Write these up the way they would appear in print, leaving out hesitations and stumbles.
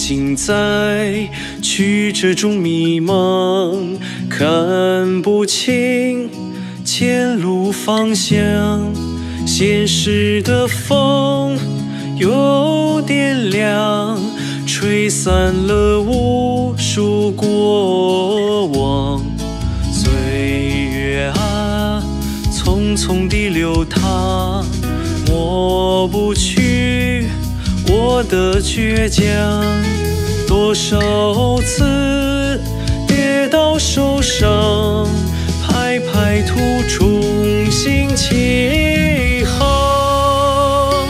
浸在曲折中迷茫，看不清前路方向。现实的风有点凉，吹散了无数过往。岁月啊，匆匆地流淌，抹不去我的倔强。多少次跌倒受伤，拍拍途重新起航。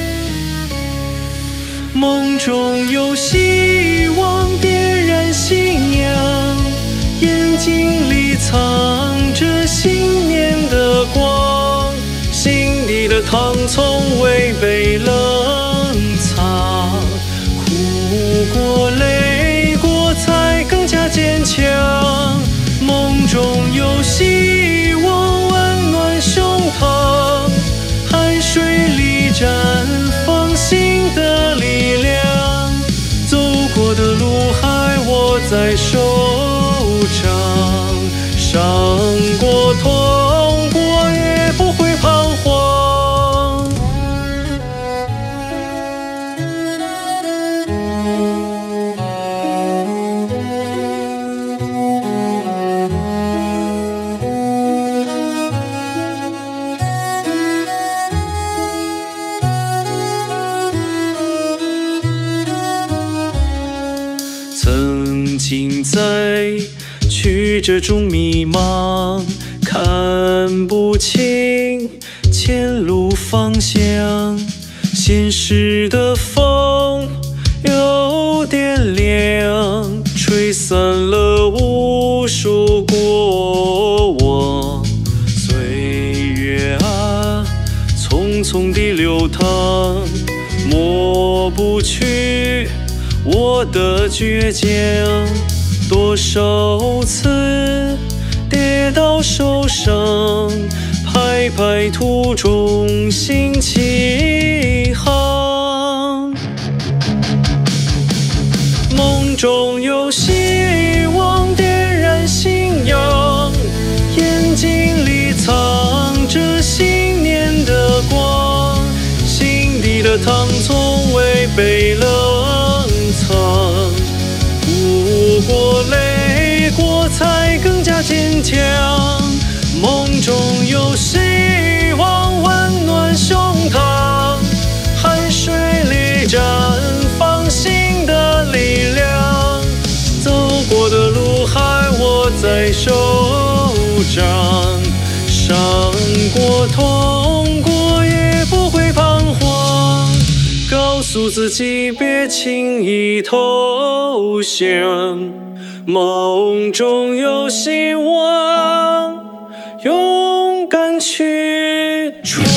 梦中有希望，点燃信仰，眼睛里藏着信念的光，心底的糖从未被冷藏，哭过累过才更加坚强。梦中有希望，温暖胸膛，汗水里绽放新的力量，走过的路还握在手掌，伤过痛过也不会彷徨。曾经在曲折中迷茫，看不清前路方向。现实的风有点凉，吹散了无数过往。岁月啊，匆匆地流淌，抹不去我的倔强。多少次跌倒受伤，拍拍途重新起航。梦中有希望，点燃信仰，眼睛里藏着信念的光，心底的糖从未被冷藏，哭过累过才更加坚强。梦中有希望，温暖胸膛，汗水里绽放新的力量，走过的路还握在手掌，伤过痛过也不会彷徨。告诉自己别轻易投降，梦中有希望，勇敢去闯。